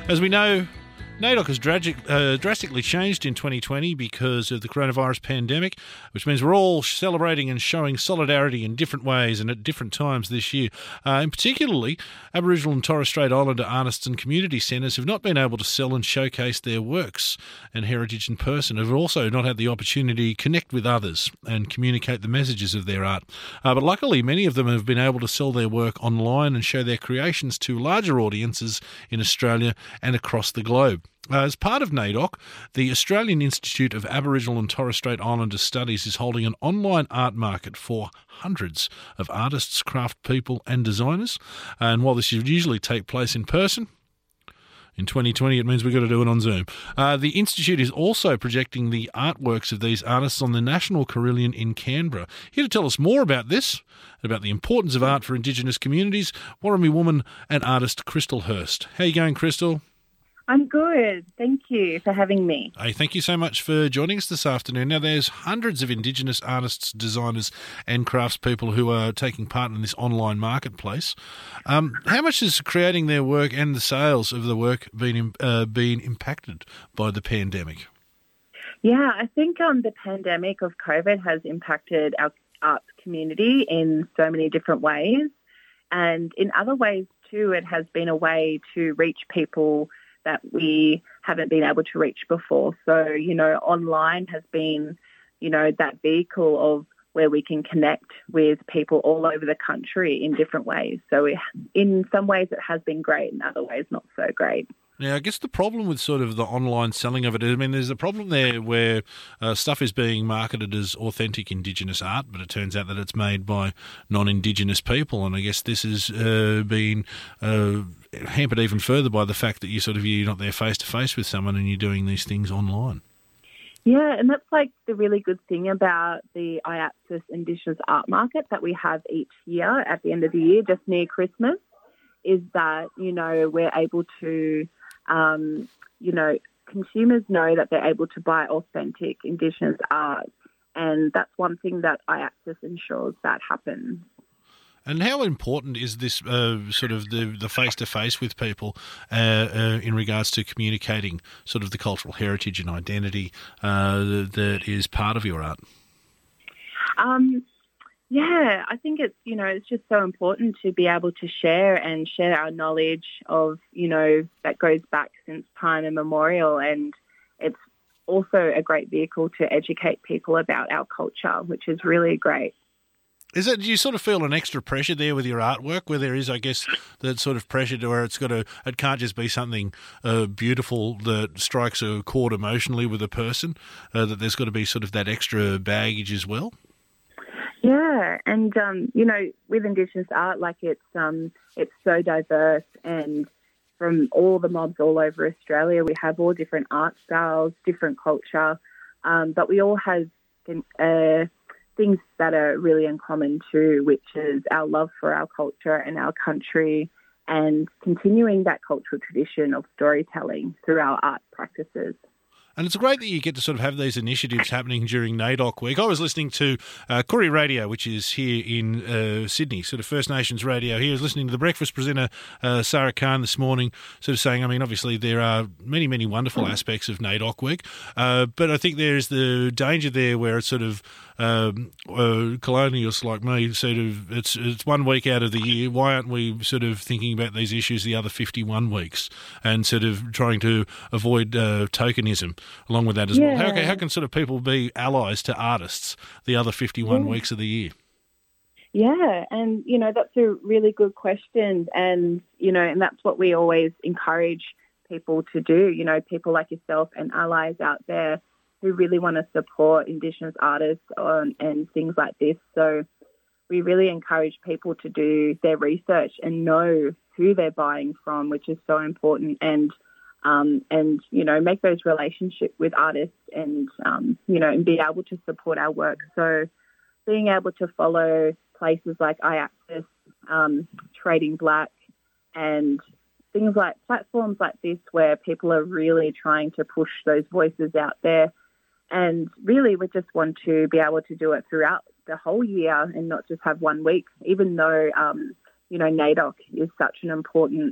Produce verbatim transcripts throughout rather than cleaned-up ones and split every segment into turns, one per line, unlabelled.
As we know, NAIDOC has drastic, uh, drastically changed in twenty twenty because of the coronavirus pandemic, which means we're all celebrating and showing solidarity in different ways and at different times this year. Uh, in particularly, Aboriginal and Torres Strait Islander artists and community centres have not been able to sell and showcase their works and heritage in person, have also not had the opportunity to connect with others and communicate the messages of their art. Uh, but luckily, many of them have been able to sell their work online and show their creations to larger audiences in Australia and across the globe. Uh, as part of NAIDOC, the Australian Institute of Aboriginal and Torres Strait Islander Studies is holding an online art market for hundreds of artists, craft people and designers. And while this should usually take place in person, in twenty twenty it means we've got to do it on Zoom. Uh, the Institute is also projecting the artworks of these artists on the National Carillon in Canberra. Here to tell us more about this, about the importance of art for Indigenous communities, Warramie woman and artist Crystal Hurst. How are you going, Crystal?
I'm good. Thank you for having me.
Hey, thank you so much for joining us this afternoon. Now, there's hundreds of Indigenous artists, designers and craftspeople who are taking part in this online marketplace. Um, how much has creating their work and the sales of the work been uh, been impacted by the pandemic?
Yeah, I think um, the pandemic of COVID has impacted our arts community in so many different ways. And in other ways too, it has been a way to reach people that we haven't been able to reach before. So, you know, online has been, you know, that vehicle of where we can connect with people all over the country in different ways. So it, in some ways it has been great, in other ways not so great.
Now, I guess the problem with sort of the online selling of it, I mean, there's a problem there where uh, stuff is being marketed as authentic Indigenous art, but it turns out that it's made by non-Indigenous people. And I guess this has uh, been uh, hampered even further by the fact that you sort of, you're not there face-to-face with someone and you're doing these things online.
Yeah, and that's like the really good thing about the I A P S I S Indigenous Art Market that we have each year at the end of the year, just near Christmas, is that, you know, we're able to Um, you know, consumers know that they're able to buy authentic Indigenous art, and that's one thing that I A P S I S ensures that happens.
And how important is this uh, sort of the, the face-to-face with people uh, uh, in regards to communicating sort of the cultural heritage and identity uh, that is part of your art?
Um, yeah, I think it's, you know, it's just so important to be able to share and share our knowledge of, you know, that goes back since time immemorial. And it's also a great vehicle to educate people about our culture, which is really great.
Is it, do you sort of feel an extra pressure there with your artwork, where there is, I guess, that sort of pressure to where it's got to, it can't just be something uh, beautiful that strikes a chord emotionally with a person, uh, that there's got to be sort of that extra baggage as well?
Yeah, and, um, you know, with Indigenous art, like it's um, it's so diverse, and from all the mobs all over Australia, we have all different art styles, different culture, um, but we all have uh, things that are really in common too, which is our love for our culture and our country, and continuing that cultural tradition of storytelling through our art practices.
And it's great that you get to sort of have these initiatives happening during NAIDOC week. I was listening to uh, Koori Radio, which is here in uh, Sydney, sort of First Nations radio here. I was listening to the breakfast presenter, uh, Sarah Khan, this morning, sort of saying, I mean, obviously there are many, many wonderful aspects of NAIDOC week, uh, but I think there's the danger there where it's sort of um, uh, colonialists like me, sort of, it's, it's one week out of the year. Why aren't we sort of thinking about these issues the other fifty-one weeks and sort of trying to avoid uh, tokenism along with that as
yeah.
well? How can, how can sort of people be allies to artists the other fifty-one
yeah.
weeks of the year?
Yeah, and, you know, that's a really good question. And, you know, and that's what we always encourage people to do, you know, people like yourself and allies out there who really want to support Indigenous artists on, and things like this. So we really encourage people to do their research and know who they're buying from, which is so important, and Um, and, you know, make those relationships with artists and, um, you know, and be able to support our work. So being able to follow places like I A P S I S, um, Trading Black, and things like platforms like this where people are really trying to push those voices out there. And really we just want to be able to do it throughout the whole year and not just have one week, even though, um, you know, NAIDOC is such an important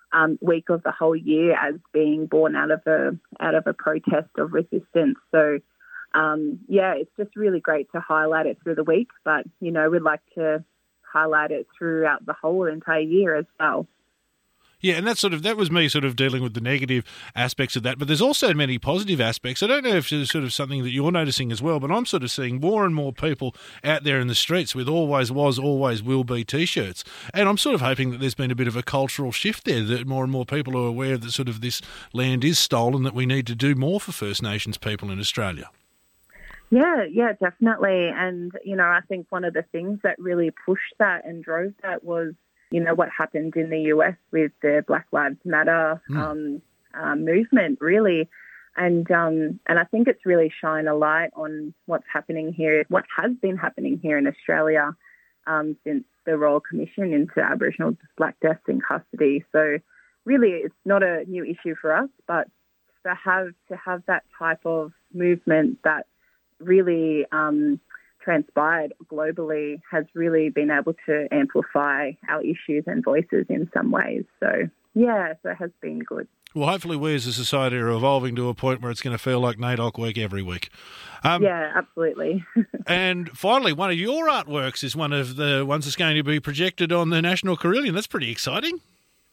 um, week of the whole year as being born out of a out of a protest of resistance. So, um, yeah, it's just really great to highlight it through the week, but, you know, we'd like to highlight it throughout the whole entire year as well.
Yeah, and that's sort of that was me sort of dealing with the negative aspects of that. But there's also many positive aspects. I don't know if it's sort of something that you're noticing as well, but I'm sort of seeing more and more people out there in the streets with always was, always will be T-shirts. And I'm sort of hoping that there's been a bit of a cultural shift there, that more and more people are aware that sort of this land is stolen, that we need to do more for First Nations people in Australia.
Yeah, yeah, definitely. And, you know, I think one of the things that really pushed that and drove that was, you know, what happened in the U S with the Black Lives Matter mm. um, uh, movement, really. And um, and I think it's really shine a light on what's happening here, what has been happening here in Australia um, since the Royal Commission into Aboriginal Black deaths in custody. So really it's not a new issue for us, but to have, to have that type of movement that really um, transpired globally has really been able to amplify our issues and voices in some ways. So, yeah, so it has been good.
Well, hopefully we as a society are evolving to a point where it's going to feel like NAIDOC week every week. Um,
yeah, absolutely.
And finally, one of your artworks is one of the ones that's going to be projected on the National Carillon. That's pretty exciting.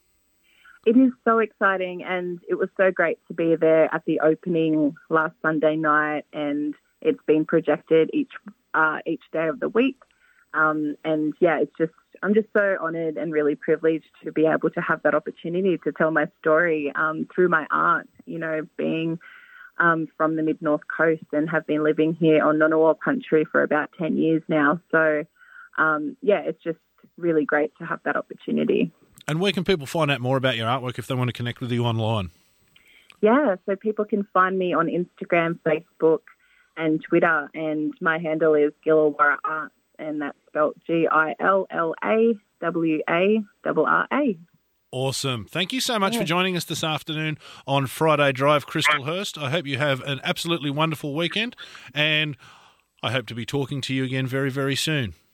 It is so exciting, and it was so great to be there at the opening last Sunday night, and it's been projected each uh, each day of the week. Um, and, yeah, it's just I'm just so honoured and really privileged to be able to have that opportunity to tell my story um, through my art, you know, being um, from the mid-north coast and have been living here on Ngunnawal country for about ten years now. So, um, yeah, it's just really great to have that opportunity.
And where can people find out more about your artwork if they want to connect with you online?
Yeah, so people can find me on Instagram, Facebook and Twitter, and my handle is Gillawarra Arts, and that's spelled G I L L A W A R R A.
Awesome. Thank you so much
yeah.
for joining us this afternoon on Friday Drive, Crystalhurst. I hope you have an absolutely wonderful weekend, and I hope to be talking to you again very, very soon.